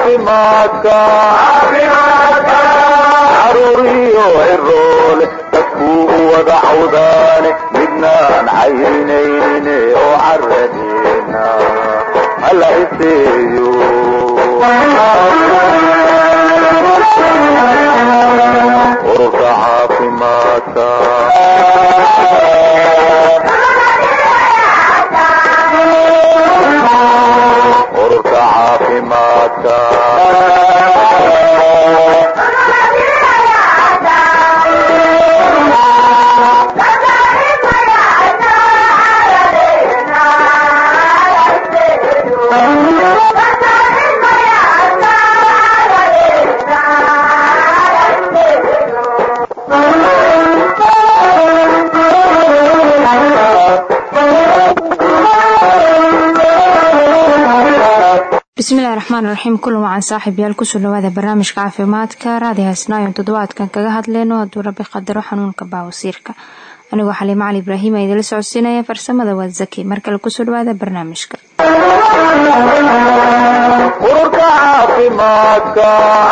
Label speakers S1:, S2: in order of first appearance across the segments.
S1: caafimaadka caruuriyo ciroole dadkuu u wada cawdaane midnaan cayrinayne oo caradeena hala iseeyo ururka caafimaadka ururka caafimaadka
S2: bismillaahir rahmaanir rahiim kullu waan saaxiibayaal ku soo dhawaada barnaamijka caafimaadka raadiga Isnaayo toddobaadkan kaga hadlayno hadduu rabbi qadaro xanuunka baawasiirka anigu Xaliimo Cali Ibraahim idin la socodsiinaya farsamada waa Zaki markale ku soo dhawaada barnaamijka
S1: ururka caafimaadka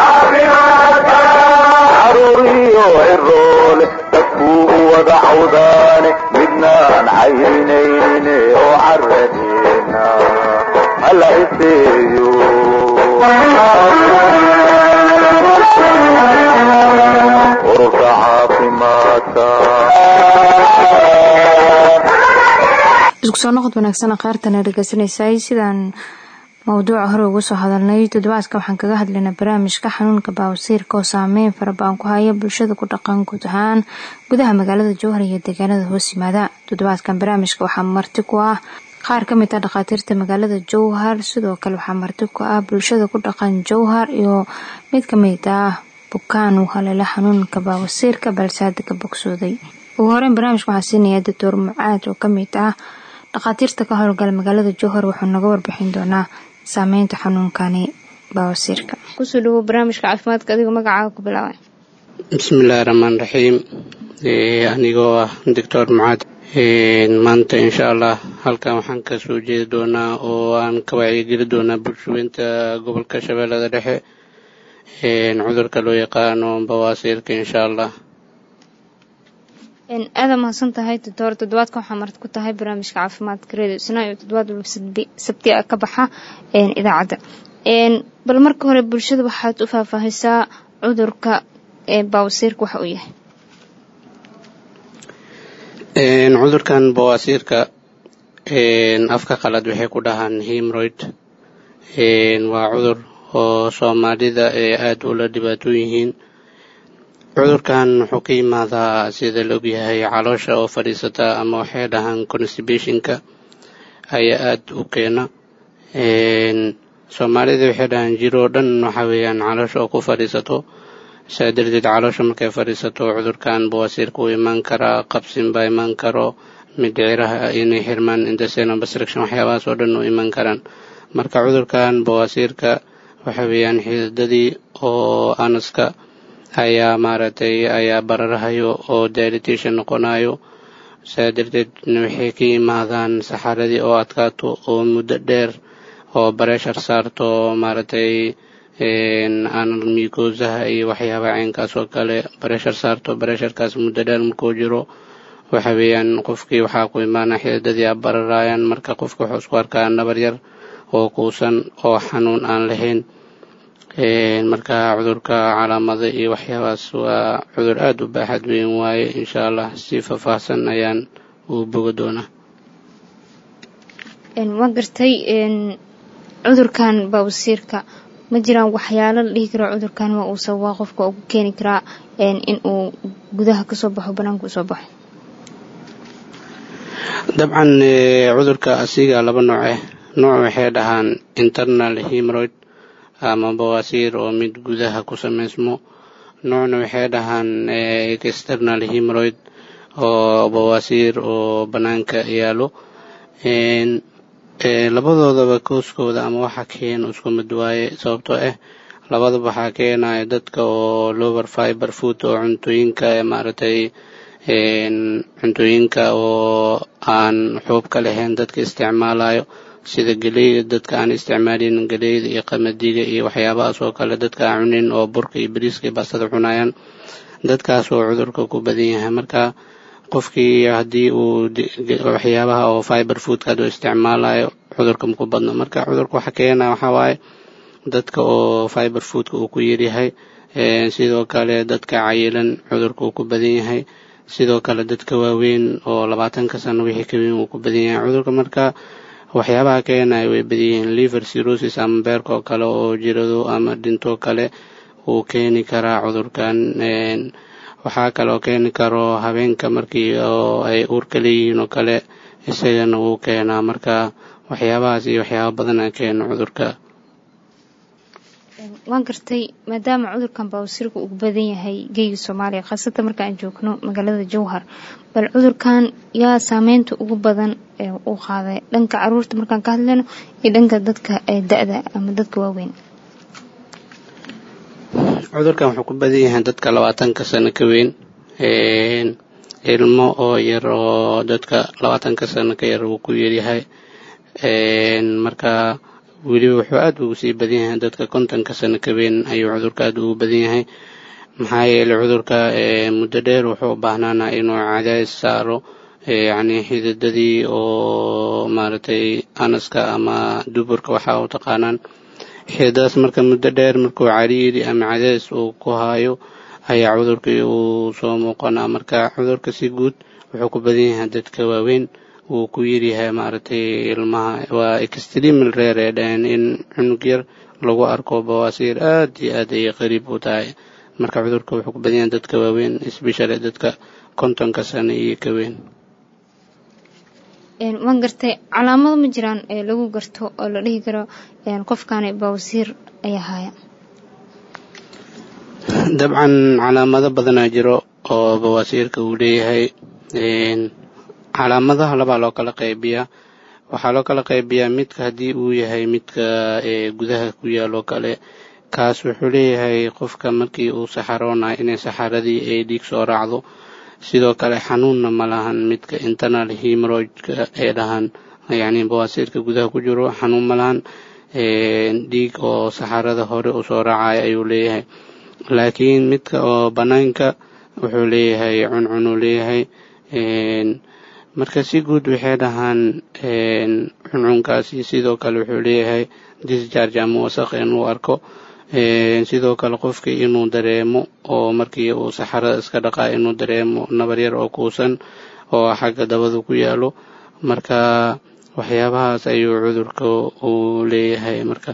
S1: caruuriyo ciroole dadkuu u wada cawdaane midnaan cayrinayne oo caradeena hala iseeyo ururka caafimaadka
S2: isku soo noqod wanaagsan qaartan dhageysanaysaa sidaan mawduuca hore uga soo hadalnay toddobaadka waxaan kaga hadlaynaa barnaamijka xanuunka baawasiirka oo saameyn fara badan ku haya bulshada ku dhaqan guud ahaan gudaha magaalada Jowhar iyo deegaanada hoos yimaada toddobaadkan barnaamijka waxaa marti ku ah qaar ka mid ah dhaqaatiirta magaalada Jowhar sidoo kale waxaa marti ku ah bulshada ku dhaqan Jowhar iyo mid ka mid ah bukaan uu haleelay xanuunka baawasiirka balse hadda ka bogsooday ugu horreyn barnaamijka waxaa siinaya Dr. Mucaad oo ka mid ah dhaqaatiirta ka howlgala magaalada Jowhar wuxuu naga warbixin doonaa saameynta xanuunkani baawasiirka ku soo dhawo barnaamijka caafimaadka adiga magacaaga ku bilaabay
S3: bismillaahir rahmaanir rahiim anigoo ah Dr. Mucaad maanta insha Allah halkan waxaan ka soo jeedi doonaa oo aan ka wacyigelin doonaa bulshooyinka gobolka Shabeellada Dhexe cudurka loo yaqaano baawasiirka insha Allah
S2: aad mahadsan tahay toddobaadka waxaa marti ku tahay barnaamijka caafimaadka Radio Isnaayo toddobaad sabti ka baxa idaacada bal marka hore bulshada waxaad u faahfaahisaa cudurka baawasiirka waxa uu yahay
S3: cudurkan baawasiirka afka qalad waxay ku dhahaan hemorrhoid waa cudur oo Soomaalida aad u la dhibaato yihiin cudurkan wuxuu ka yimaadaa sida la og yahay caloosha oo fadhiisata ama waxay dhahaan constipationka ayaa aad u keena Soomaalida waxay dhahaan jiro dhan waxa weeyaan caloosha oo ku fadhiisato saadirdeed caloosha markay fadhiisato cudurkan baawasiirka uu iman karaa qabsin baa iman karo mindhiciraha inay xirmaan intestinal obstruction waxyaabahaas oo dhan u iman karaan marka cudurkan baawasiirka waxa weeyaan xididadii oo anaska ayaa bararahayo oo dilatation noqonayo saadirdeed waxay ka yimaadaan saxaradii oo adkaato oo muddo dheer oo pressure saarto anal mucosaha iyo waxyaabaha caynkaas oo kale pressure saarto pressurekaas muddo dheer markuu jiro waxa weeyaan qofkii waxaa ku imaana xididadii bararayaan marka qofka wuxuu isku arkaa nabar yar oo kuusan oo xanuun aan lahayn marka cudurka calaamada iyo waxyaabahaas waa cudur aad u baaxad weyn waaye insha Allah si faahfaahsan ayaan u boga doonaa
S2: waan gartay cudurkan baawasiirka ma jiraan waxyaalo la dhihi karo cudurkan waa uu sababa qofka ugu keeni karaa in uu gudaha ka soo baxo banaanka soo baxo
S3: dabcan cudurka asiga laba nooc waxay dhahaan internal hemorrhoid ama baawasiir oo mid gudaha ku sameysmo noocna waxay dhahaan external hemorrhoid oo baawasiir oo banaanka yaalo labadoodaba kooskooda ama waxa keeno isku mid waaye sababtoo ah labadaba waxaa keenaya dadka oo lower fiber food oo cuntooyinka oo aan xuubka lahayn dadka isticmaalayo sida galeyda dadka aan isticmaalin galeyda iyo qamadiga iyo waxyaabahaas oo kale dadka aan cunin oo burka iyo bariiska iyo baastada cunayaan dadkaas oo cudurka ku badan yahay marka qofkii haddii uu waxyaabaha oo fiber foodka uu isticmaalayo cudurka ku badno marka cudurka waxa keenaya waxa waaye dadka oo fiber foodka uu ku yaryahay sidoo kale dadka cayilan cudurka uu ku badan yahay sidoo kale dadka waaweyn oo 20 sano wixii ka weyn uu ku badan yahay cudurka marka waxyaabaha keenaya way badan yihiin liver cirrhosis ama beerka kale oo jirado ama dhinto kale uu keeni karaa cudurkan waxaa kale oo keeni karo habeenka markii oo ay uurka leeyihiin oo kale isagana uu keenaa marka waxyaabahaas iyo waxyaabo badan ay keeno cudurka
S2: waan gartay maadaama cudurkan bawsiirka uu badan yahay geeyiga Soomaaliya khaasatan marka aan joogno magaalada Jowhar bal cudurkan yaa saameynta ugu badan ee uu qaaday dhanka caruurta markaan ka hadlayno iyo dhanka dadka da'da ama dadka waaweyn
S3: cudurkan wuxuu ku badan yahay dadka 20 sano ka weyn ilmo oo yar oo dadka 20 sano ka yar uu ku yaryahay marka weliba wuxuu aad ugu sii badan yahay dadka 50 sano ka weyn ayuu cudurka aad ugu badan yahay maxaa yeelay cudurka muddo dheer wuxuu u baahnaanaa inuu cadays saaro yacni xididadii oo maaragtay anaska ama duburka waxa uu taqaanaan xididadaas marka muddo dheer markuu cariiri ama cadays uu ku hayo ayaa cudurkii uu soo muuqanaa marka cudurka si guud wuxuu ku badan yahay dadka waaweyn uu ku yaryahay maaragtay ilmaha waa extremely rare in cunug yar lagu arko bawasiir aad iyo aad ay qariib u tahay marka cudurka wuxuu ku badan yahay dadka waaweyn especially dadka 50 sano iyo ka weyn
S2: waan gartay calaamado ma jiraan ee lagu garto oo la dhihi karo qofkan bawsiir ayaa haya
S3: dabcan calaamado badan jiro oo bawasiirka uu leeyahay calaamadaha laba loo kala qaybiyaa waxaa loo kala qaybiyaa midka haddii uu yahay midka gudaha ku yaalo kale kaas wuxuu leeyahay qofka markii uu saxaroonayo inay saxaradii ay dhiig soo raacdo sidoo kale xanuunna ma lahan midka internal hemorrhage ee dhahan yacni bawasiirka gudaha ku jiro xanuun ma lahan dhiig oo saxarada hore u soo raacaya ayuu leeyahay laakiin midka oo banaanka wuxuu leeyahay cuncunuu leeyahay marka si guud waxay dhahaan cuncunkaasi sidoo kale wuxuu leeyahay discharge ama wasakh inuu arko sidoo kale qofka inuu dareemo oo markii uu saxarada iska dhaqaa inuu dareemo nabar yar oo kuusan oo xagga dabada ku yaalo marka waxyaabahaas ayuu cudurka uu leeyahay marka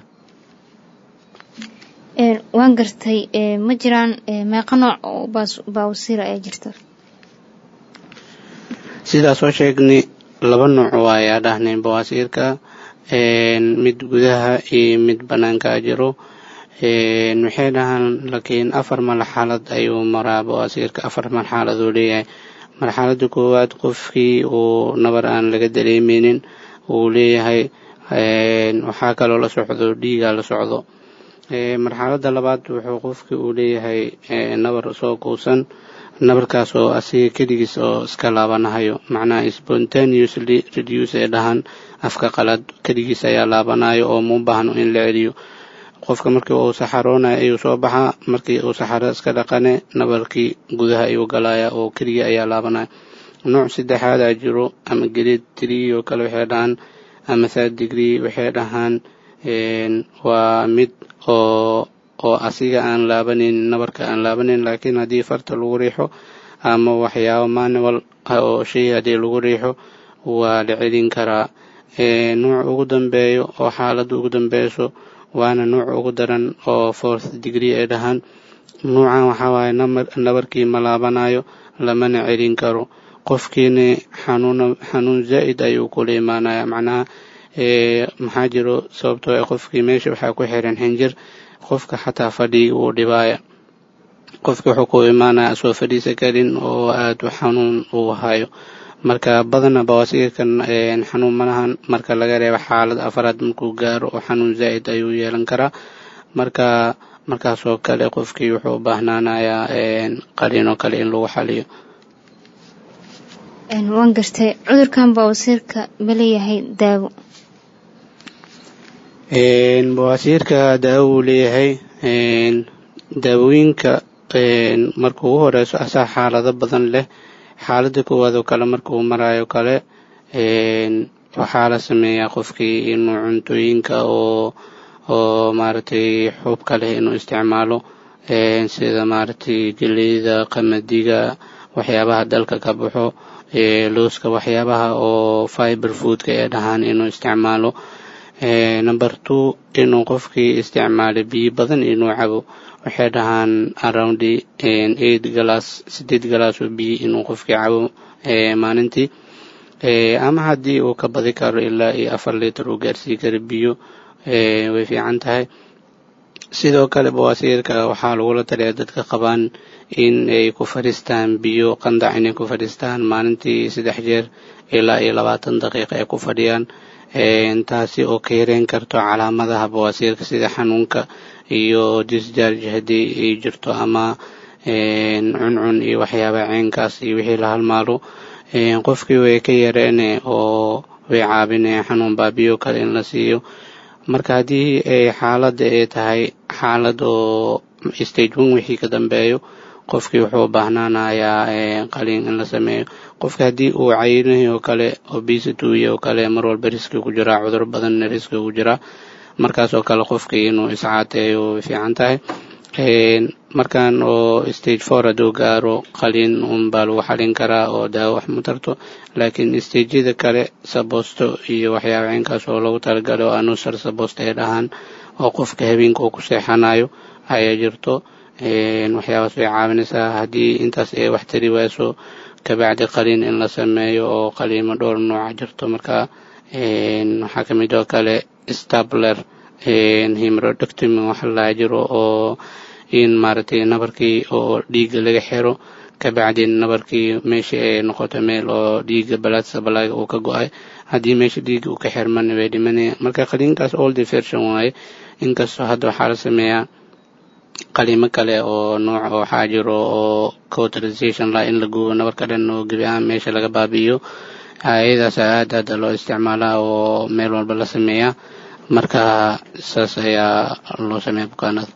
S2: waan gartay ma jiraan meeqa nooc oo bawsiir ay jirto
S3: sidaas oo sheegnay 2 nooc ayaa dhahnay bawasiirka mid gudaha iyo mid banaanka jiro waxay dhahaan laakiin 4 marxalad ayuu maraa bawasiirka 4 marxalad uu leeyahay marxaladda koowaad qofkii uu nabar aan laga dareemeynin uu leeyahay waxaa kaloo la socdo dhiiga la socdo marxaladda labaad wuxuu qofkii uu leeyahay nabar soo kuusan nabarkaas oo asiga keligiis oo iska laabanayo macnaha spontaneously reduce ee dhahan afka qalad keligiis ayaa laabanayo oo ma u baahno in la celiyo qofka markii uu saxaroonayo ayuu soo baxaa markii uu saxarada iska dhaqane nabarkii gudaha ayuu galaya oo keliya ayaa laabanaya nooc saddexaad jiro ama grade 3 oo kale waxay dhahan ama 3rd degree waxay dhahan waa mid oo asiga aan laabanin nabarka aan laabanin laakiin haddii farta lagu riixo ama waxyaabo manual oo shay haddii lagu riixo waa la celin karaa nooc ugu dambeeyo oo xaaladda ugu dambeyso waana nooc ugu daran oo 4th degree ay dhahan noocan waxaa waaye nabarkii ma laabanayo lamana celin karo qofkiina xanuun zaa'id ayuu kula imaanaya macnaha maxaa jiro sababtoo qofkii meesha waxaa ku xiran xinjir qofka xataa fadhiga uu dhibaaya qofka wuxuu ku imaanaya soo fadhiisa karin oo aad u xanuun uu hayo marka badana bawasiirkan xanuun malahan marka laga reebo xaalad afraad markuu gaaro oo xanuun zaa'id ayuu yeelan karaa markaasoo kale qofkii wuxuu u baahnaanayaa qaliinoo kale in lagu xaliyo
S2: waan gartay cudurkan bawasiirka ma leeyahay daawo
S3: bawasiirka daawo uu leeyahay. daawooyinka marka ugu horeyso asaa xaalado badan leh. xaalada koowaad oo kale marka uu marayo kale waxaa la sameeyaa qofkii inuu cuntooyinka oo maaragtay xuubka leh inuu isticmaalo, sida maaragtay geleyda, qamadiga, waxyaabaha dalka ka baxo, looska, waxyaabaha oo fiber foodka ee dhahaan inuu isticmaalo. number 2 inuu qofkii isticmaalo biyo badan inuu cabo. waxay dhahaan around 8 glass oo biyo inuu qofkii cabo maalintii, ama haddii uu ka badi karo ilaa 4 litir uu gaarsii karo biyo way fiican tahay. sidoo kale bawasiirka waxaa lagula taliyaa dadka qabaan in ay ku fadhiistaan biyo qandac, inay ku fadhiistaan maalintii 3 jeer ilaa 20 daqiiqo ay ku fadhiyaan. taasi oo ka yareyn karto calaamadaha bawasiirka sida xanuunka iyo discharge haddii ay jirto, ama cuncun iyo waxyaaba ceenkaas iyo wixii la halmaalo. qofkii way ka yareene oo way caabinaya xanuun baabiyo kale in la siiyo. marka haddii xaaladda ay tahay xaalad oo stage 1 wixii ka dambeeyo, qofkii wuxuu u baahnaanayaa qaliin in la sameeyo. qofka haddii uu cayinahay oo kale, obesity oo kale, mar walba riski ku jira, cudur badanna riski ku jira, markaas oo kale qofkii inuu iscaateeyo way fiican tahay. markaan oo stage 4 hadduu gaaro qaliin unbaa lagu xalin karaa oo daawo wax ma tarto. laakiin stageyada kale sabosto iyo waxyaaba cinkaas oo lagu talagalay oo anusar sabosto ay dhahaan, oo qofka habeenka uu ku seexanayo ayaa jirto. waxyaabaas way caawinaysaa. haddii intaas ay wax tari wayso, kabacdi qaliin in la sameeyo oo qaliimo dhowr nooca jirto. marka waxaa ka mid oo kale stapler, hemorrhoidectomy wax la jiro, oo in maaragtay nabarkii oo dhiigga laga xiro, kabacdi nabarkii meeshii ay noqoto meel oo dhiigga blood supply uu ka go'ay. haddii meesha dhiigga uu ka xirmana way dhimanaya. marka qaliinkaas all the version waaye. inkastoo hadda waxaa la sameeyaa qaliimo kale oo nooc oo waxaa jiro oo cauterization la in la gubo nabarka dhan oo gebi ahaan meesha laga baabi'iyo. ayadaas aad loo isticmaalaa oo meel walba la sameeyaa. marka saas ayaa loo sameeyaa bukaanada.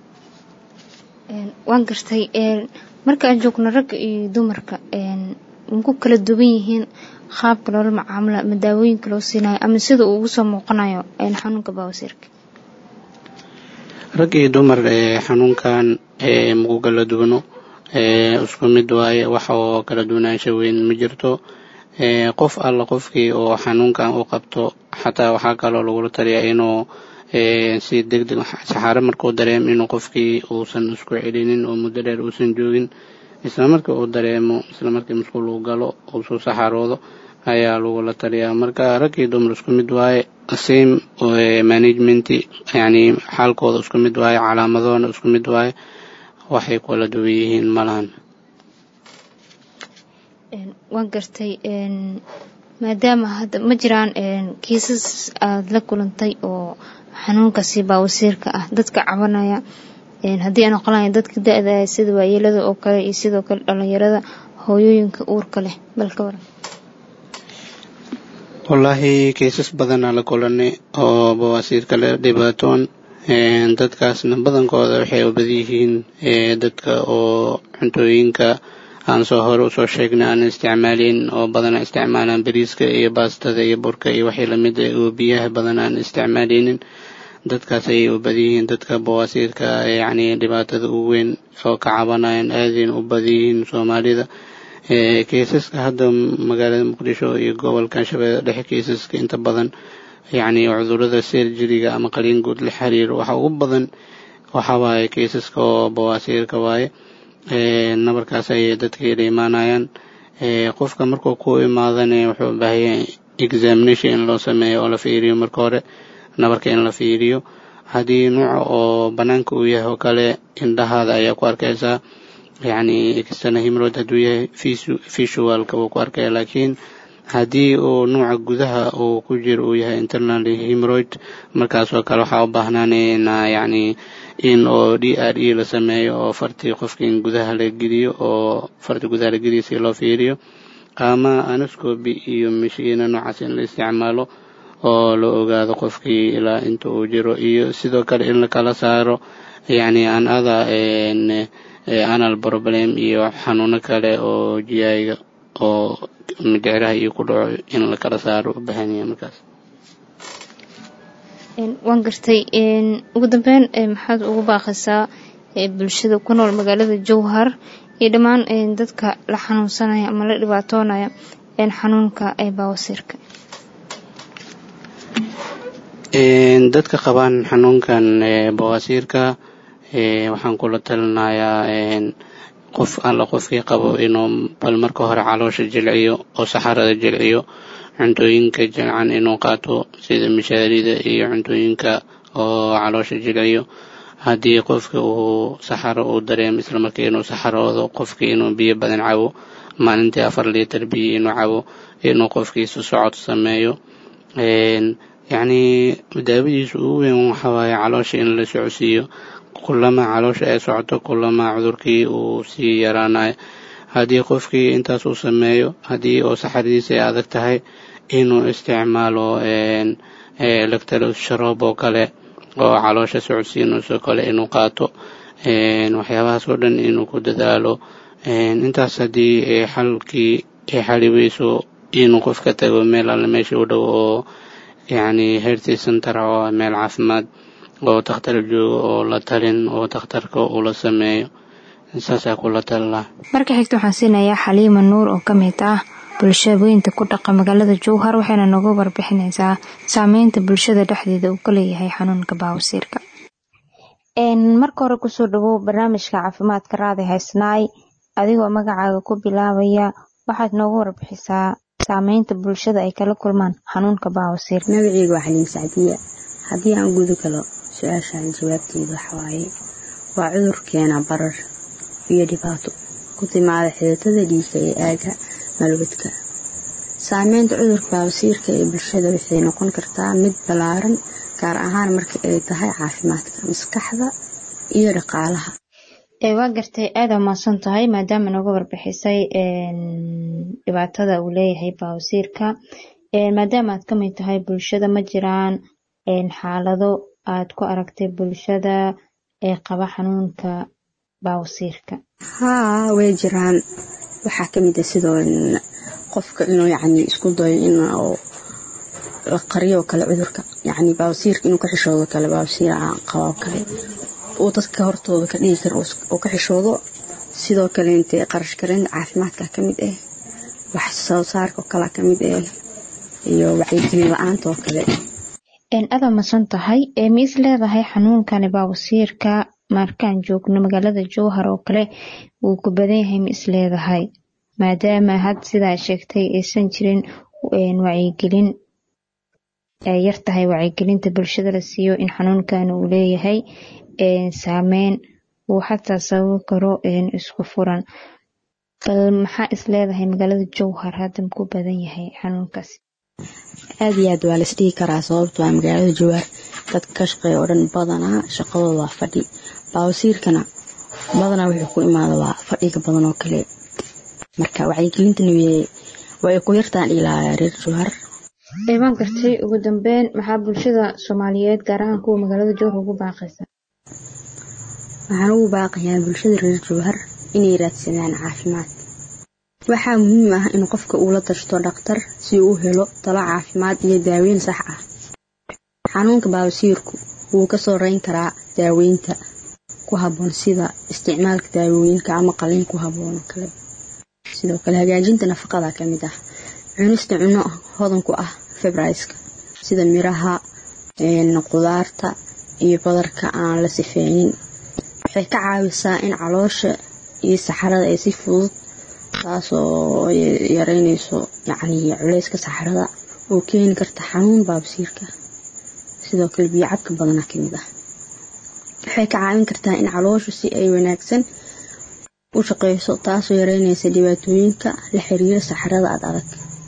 S2: waan gartay. marka aan joogno ragga iyo dumarka ku kala duwan yihiin qaabka loola macaamilo ama daawooyinka loo siinayo ama sida uu ugu soo muuqanayo xanuunka bawasiirka?
S3: rag iyo dumar xanuunkan magu kala duwano, isku mid waaye. wax oo kala duwanaansho weyn ma jirto. qof alla qofkii oo xanuunkan u qabto, xataa waxaa kaloo lagula taliyaa inuu si degdeg saxaaro markuu dareemo inuu qofkii uusan isku celinin oo muddo dheer uusan joogin. isla markii uu dareemo, isla markii musqul uu galo uu soo saxaroodo ayaa lagula taliyaa. marka rag iyo dumar isku mid waaye, same management, yani xaalkooda isku mid waaye, calaamadoona isku mid waaye, waxay kala duwan yihiin malahan.
S2: waan gartay. maadaama hadda ma jiraan kiisas aad la kulantay oo xanuunkaasi bawasiirka ah dadka cabanaya, haddii aan oqolahay dadka da-da sida waayeelada oo kale iyo sidoo kale dhalinyarada, hooyooyinka uurka leh, bal ka waran?
S3: wallaahi kiisas badanaa la kulanay oo bawasiirka leh dhibaatoon. dadkaasna badankooda waxay u badan yihiin dadka oo cuntooyinka aan soo hore usoo sheegnay aan isticmaalin, oo badan isticmaalaan bariiska iyo baastada iyo burka iyo wixii lamid ah, oo biyaha badan aan isticmaalinin. dadkaas ayay u badan yihiin dadka bawasiirka yani dhibaatada ugu weyn oo ka cabanayaan aadin u badan yihiin Soomaalida. kiisaska hadda magaalada Muqdisho iyo gobolka Shabeelle Dhexe, kiisaska inta badan yani cudurrada surgery-ga ama qaliin guud la xiriiro waxa ugu badan waxa waaye kiisaska oo bawasiirka waaye. nabarkaas ayay dadka imaanayaan. qofka markuu ku imaadana wuxuu u baahan yahay examination in loo sameeyo oo la fiiriyo marka hore nabarka in la fiiriyo. haddii nooca oo banaanka uu yahay oo kale, indhahaada ayaa ku arkaysaa, yani external hemorrhoid hadduu yahay visualka wuu ku arkaya. laakiin haddii uu nooca gudaha uu ku jiro uu yahay internal hemorrhoid, markaas oo kale waxaa u baahnaanayna yani in oo DRE la sameeyo oo fartii qofka in gudaha la geliyo, oo farti gudaha la geliyo si loo fiiriyo, ama anoscopy iyo mashiino noocaas in la isticmaalo oo la ogaado qofkii ilaa inta uu jiro, iyo sidoo kale in la kala saaro yacni anal problem iyo xanuuno kale oo GI-ga oo mindhiciraha iyo ku dhaco in la kala saaro u baahan yahay markaas.
S2: waan gartay. ugu dambeyn maxaad ugu baaqaysaa bulshada ku nool magaalada Jowhar iyo dhammaan dadka la xanuunsanaya ama la dhibaatoonaya xanuunka bawasiirka?
S3: dadka qabaan xanuunkan bawasiirka waxaan kula talinayaa qof alla qofkii qabo inuu bal marka hore caloosha jilciyo oo saxarada jilciyo, cuntooyinka jilcan inuu qaato sida mishaarida iyo cuntooyinka oo caloosha jilciyo. haddii qofka uu saxaro uu dareemo isla markii inuu saxaroodo, qofkii inuu biyo badan cabo, maalintii 4 litir biyo inuu cabo, inuu qofkiisu socod sameeyo. yacni daawadiisu ugu weyn waxa waaye caloosha in la socodsiiyo. kulama caloosha ay socoto kulama cudurkii uu sii yaraanayo. haddii qofkii intaas uu sameeyo, haddii oo saxaradiisa ay adag tahay, inuu isticmaalo lactose sharoob oo kale oo caloosha socodsiinayso kale inuu qaato. waxyaabahaas oo dhan inuu ku dadaalo. intaas haddii xalkii ay xaliweyso, inuu qofka tago meel alle meesha u dhow oo yacni health center oo meel caafimaad oo takhtar joogo oo la talin oo takhtarka uu la sameeyo. saasaa kula talaa.
S2: marka xigta waxaan siinayaa Xaliima Nuur oo ka mid ah bulshooyinka ku dhaqan magaalada Jowhar, waxayna nooga warbixinaysaa saameynta bulshada dhexdeeda uu ka leeyahay xanuunka bawasiirka. marka hore kusoo dhawow barnaamijka caafimaadka raadi haysnaay, adigoo magacaaga ku bilaabaya waxaad nooga warbixisaa saameynta bulshada ay kala kulmaan xanuunka bawasiirka.
S4: magacaygu waa Xaliim Sacdiya. haddii aan guda galo su-aashaan jawaabteedu waxa waaye waa cudur keena barar iyo dhibaato ku timaada xididada dhiigga ee aaga malwadka. saameynta cudurka bawasiirka ee bulshada waxay noqon kartaa mid ballaaran, gaar ahaan marka ay tahay caafimaadka maskaxda iyo dhaqaalaha.
S2: waa gartay, aad umahadsan tahay maadaama nooga warbixisay dhibaatada uu leeyahay bawasiirka. maadaama aad ka mid tahay bulshada, ma jiraan xaalado aad ku aragtay bulshada ee qaba xanuunka bawasiirka?
S4: haa, way jiraan. waxaa ka mid ah sidoo qofka inuu yacni isku dayo inuu la qariyo kale cudurka, yacni bawasiirka inuu ka xishoodo kale bawasiir aan qabo kale oo dadka hortooda ka dhigi karo oo ka xishoodo. sidoo kale intee qarash karin caafimaadka ka mid ah, wax soo saarka kale ka mid ah, iyo wacyigelin la'aanta oo kale.
S2: aad umahadsan tahay. ma is leedahay xanuunkan bawasiirka markaan joogno magaalada Jowhar oo kale wuu ku badan yahay? ma is leedahay maadaama had sidaa sheegtay aysan jirin wacyigelin, ay yar tahay wacyigelinta bulshada la siiyo in xanuunkan uu leeyahay saameyn uu xataa sababi karo isku furan. bal maxaa is leedahay magaalada Jowhar hadda ku badan yahay xanuunkaas?
S4: aad iyo aad waa la isdhihi karaa, sababtoo ah magaalada Jowhar dadka ka shaqeeya oo dhan badanaa shaqadooda waa fadhi. bawasiirkana badanaa wuxuu ku imaada waa fadhiga badan oo kale. marka wacyigelintana way ku yartaan ilaa reer Jowhar.
S2: waan gartay. ugu dambeyn maxaa bulshada Soomaaliyeed gaar ahaan kuwa magaalada Jowhar ugu baaqaysaa?
S4: waxaan ugu baaqayaa bulshada reer Jowhar inay raadsadaan caafimaad. waxaa muhiim ah in qofka uu la tashto dhakhtar si uu u helo talo caafimaad iyo daaweyn sax ah. xanuunka bawasiirku wuu ka soo reyn karaa daaweynta ku habboon sida isticmaalka daawooyinka ama qalliin ku habboon kale. sidoo kale hagaajinta nafaqada ka mid ah cunista cunno hodan ku ah fibraiska sida miraha, qudaarta iyo badarka aan la sifeynin. waxay ka caawisaa in caloosha iyo saxarada ay si fudud, taasoo yareynayso yacni culayska saxarada oo keeni karta xanuun bawasiirka. sidoo kale biyo cabka badanaa ka mid ah waxay ka caawin kartaa in calooshu si ay wanaagsan u shaqeyso, taasoo yareynaysa dhibaatooyinka la xiriira saxarada adag.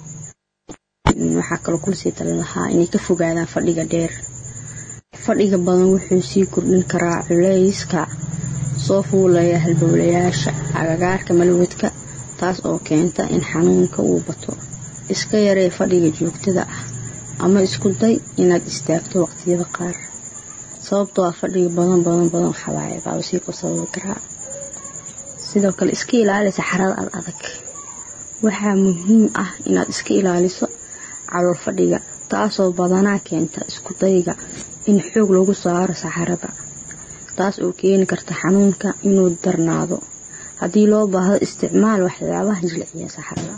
S4: waxaa kaloo kula sii talin lahaa inay ka fogaadaan fadhiga dheer. fadhiga badan wuxuu sii kordhin karaa culayska soo fuulaya halbowlayaasha agagaarka malwadka, taas oo keenta in xanuunka uu bato. iska yaree fadhiga joogtada ah ama isku day inaad istaagto waqtiyada qaar sababtoo ah fadhiga badan waxa waaye baawsiirka sababi karaa. sidoo kale iska ilaali saxarada adag. waxaa muhiim ah inaad iska ilaaliso calool fadhiga taasoo badanaa keenta isku dayga in xoog lagu saaro saxarada, taas oo keeni karta xanuunka inuu darnaado. haddii loo baahdo isticmaal waxyaabaha jilciya saxarada.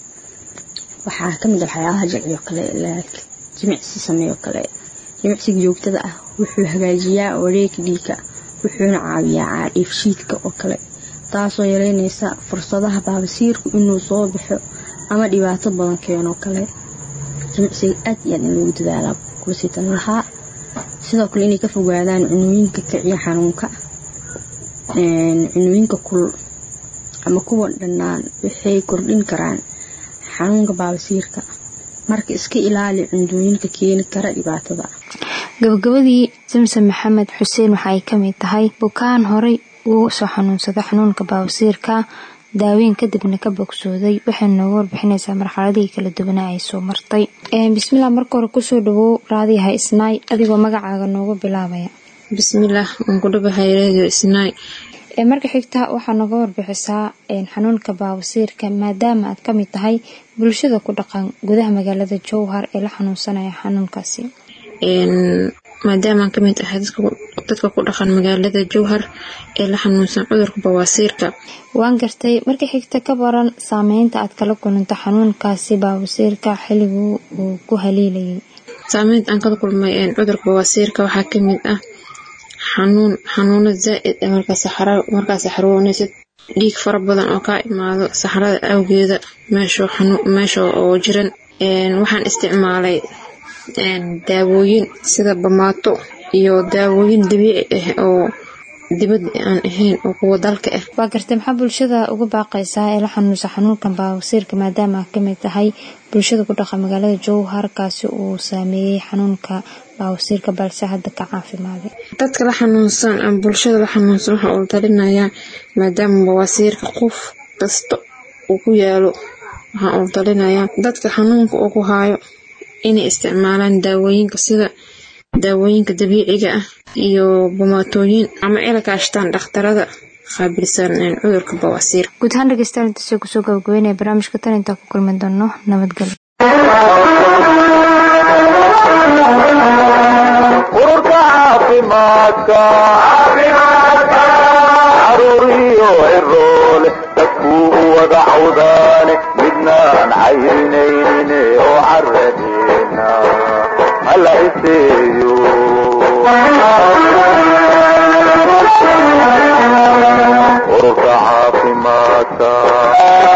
S4: waxaa ka mid ah waxyaabaha jilciyo kale jimicsi sameeyo kale. jimicsiga joogtada ah wuxuu hagaajiyaa wareegga dhiigga, wuxuuna caawiyaa dheefshiidka oo kale, taasoo yareynaysa fursadaha baabasiirku inuu soo baxo ama dhibaato badan keeno kale. jimicsiga aad iyo aad in loogu dadaalaa kulasitan lahaa. sidoo kale inay ka fogaadaan cunooyinka kiciya xanuunka. cunooyinka kulul ama kuwa dhanaan waxay kordhin karaan xanuunka baabasiirka, marka iska ilaali cunooyinka keeni kara dhibaatada.
S2: gabagabadii Samsam Maxamed Xuseen waxa ay ka mid tahay bukaan horey uu soo xanuunsaday xanuunka baabasiirka, daaweyn kadibna ka bogsooday. waxay nooga warbixinaysaa marxaladihii kala duwan ay soo martay. bismillaah, marka hore kusoo dhawow raadiyaha Isnaay adigoo magacaaga nooga bilaabaya.
S5: bismillaah, waan ku dhawahay raadiyo Isnaay.
S2: marka xigta waxaa nooga warbixisaa xanuunka baabasiirka maadaama aad ka mid tahay bulshada ku dhaqan gudaha magaalada Jowhar ee la xanuunsanaya xanuunkaasi.
S5: maadaama aan ka mid ahay dadka ku dhaqan magaalada Jowhar ee la xanuunsan cudurka baabasiirka.
S2: waan gartay. marka xigta ka baran saameynta aad kala kulantay xanuunkaasi baabasiirka xilligii uu ku haleelayay.
S5: saameynta aan kala kulmay cudurka baabasiirka waxaa ka mid ah xanuuno zaa'id ah markaas saxaroonaysid, dhiig fara badan oo ka imaado saxarada awgeeda meesha oo jiran. waxaan isticmaalay daawooyin sida bamaato iyo daawooyin dabiici ah oo dibad aan ahayn oo kuwa dalka ah.
S2: waa gartay. maxaa bulshada uga baaqaysaa ee la xanuunsan xanuunkan baabasiirka maadaama aad ka mid tahay bulshada ku dhaqan magaalada Jowhar kaasi uu saameeyay xanuunka baabasiirka balse hadda ka caafimaaday?
S5: dadka la xanuunsan ama bulshada la xanuunsan waxa uu talinayaa maadaama baabasiirka qof kasta uu ku yaalo, waxa uu talinayaa dadka xanuunka uu ku haayo inay isticmaalaan daawooyinka sida daawooyinka dabiiciga ah iyo bamaatooyin ama ay la kaashtaan dhakhtarada khaabilsan cudurka baabasiirka.
S2: guud ahaan dhegeystayaal intaasoo kusoo gabagabeynaya barnaamijka tan intaa ku kulmi doono. nabadgelyo.
S1: ururka caafimaadka caruuriyo ciroole dadkuu wada cawdaane midnaan cayrinayne oo caradeena hala iseeyo. ururka caafimaadka